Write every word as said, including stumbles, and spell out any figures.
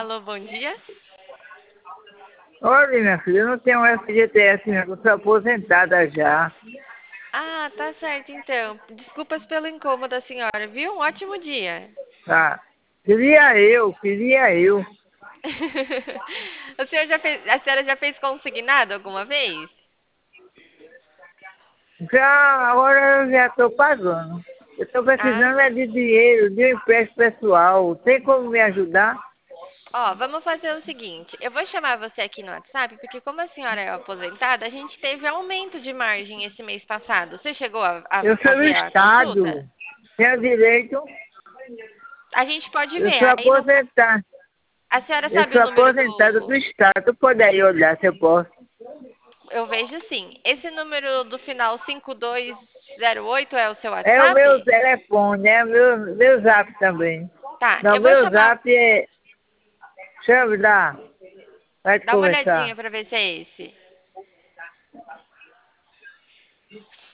Alô, bom dia. Olha, minha filha, eu não tenho F G T S, não, eu sou aposentada já. Ah, tá certo então. Desculpas pelo incômodo da senhora, viu? Um ótimo dia. Tá? Queria eu, queria eu. O senhor já fez, a senhora já fez consignado alguma vez? Já, agora eu já estou pagando. Eu estou Ah, precisando é de dinheiro, de um empréstimo pessoal. Tem como me ajudar? ó, vamos fazer o seguinte. Eu vou chamar você aqui no WhatsApp, porque como a senhora é aposentada, a gente teve aumento de margem esse mês passado. Você chegou a, a- Eu a sou do ver a consulta? Estado. Tenho direito. A gente pode Eu ver. sou Aí no, ca- aposentada. a senhora Eu sabe o sou número aposentada do do. Estado. Tu pode aí olhar se eu posso. Eu vejo sim. Esse número do final cinco dois zero oito é o seu É o meu WhatsApp? telefone, é o meu, meu zap também. Tá, Não, eu vou meu chamar. zap é. Deixa eu dar. Vai te Dá uma conversar. olhadinha pra ver se é esse.